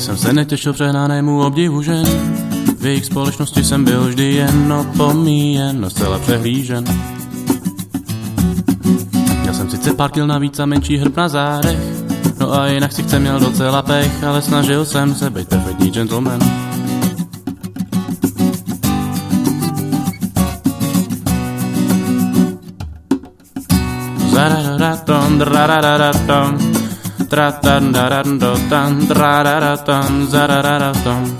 jsem se netěšil přehnanému obdivu žen, v jejich společnosti jsem byl vždy jen opomíjen, zcela přehlížen. Měl jsem sice pár kil navíc a menší hrb na zádech, no a jinak si měl docela pech, ale snažil jsem se být perfektní gentleman. Zarararatom, drarararatom, tratandarandotam, drararatom, zarararatom.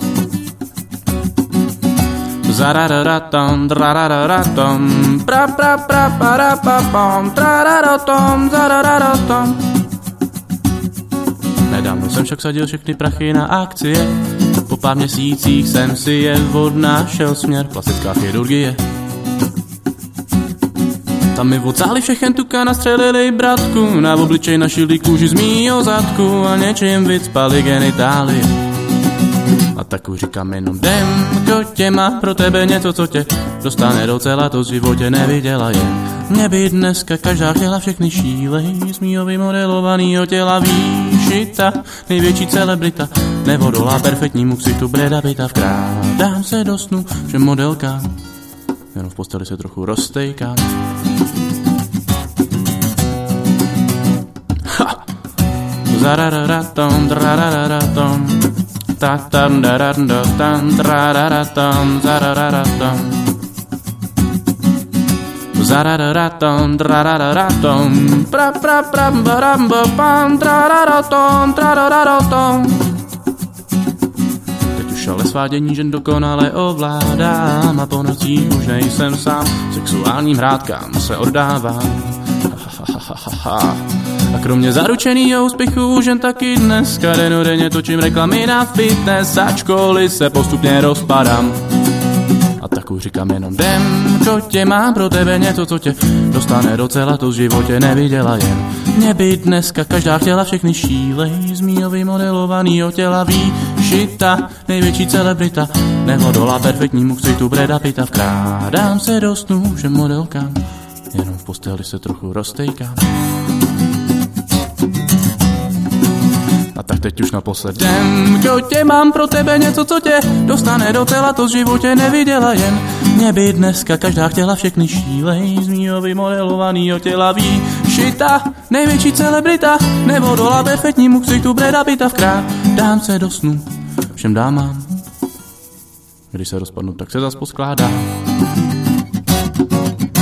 Zarararatom, drarararatom, pra pra pra para pa pom, trararatom, zarararatom. Nedávno jsem však sadil všechny prachy na akcie, po pár měsících jsem si je odnášel směr, klasická chirurgie. Tam mi odsáhli všechen tuka, nastřelili bratku, na obličej našili kůži z mýho zadku a něčím vycpali genitálie. A tak už říkám jenom jdem, kotě, má pro tebe něco, co tě dostane docela, to v životě neviděla jen. Mě by dneska každá chtěla všechny šílej, z mýho vymodelovanýho těla výšita, největší celebrita, nebo dolá perfektnímu ksichtu Brada Pitta. Vkrádám se do snu, že modelka, jenom v posteli se trochu roztejkám. Ha! Zarararatom, drarararatom, tatam darandotam, drararatom, zarararatom. Zarararatom, drarararatom, pra pra pra baramba pam, drararatom, drararatom. Teď už ale svádění žen dokonale ovládám a po nocích už nejsem sám, sexuálním hrádkám se oddávám. A kromě zaručenýho úspěchu žen taky dneska denodenně točím reklamy na fitness, ačkoliv se postupně rozpadám. A tak už říkám jenom jdem, kotě, mám pro tebe něco, co tě dostane docela, to v životě neviděla jen. Mě by dneska každá chtěla všechny šílej, z mýho vymodelovanýho těla výšita, největší celebrita, nebo dolá perfektnímu ksichtu Brada Pitta. Vkrádám se do snů, že modelkám, jenom v posteli se trochu roztejkám. A tak teď už naposled jdem, kotě, mám pro tebe něco, co tě dostane docela, to v životě neviděla jen. Mě by dneska každá chtěla všechny šílej, z mýho vymodelovanýho těla výšita, největší celebrita, nebo dolá perfektnímu ksichtu Brada Pitta. Vkrádám se do snu všem dámám, když se rozpadnu, tak se zas poskládám.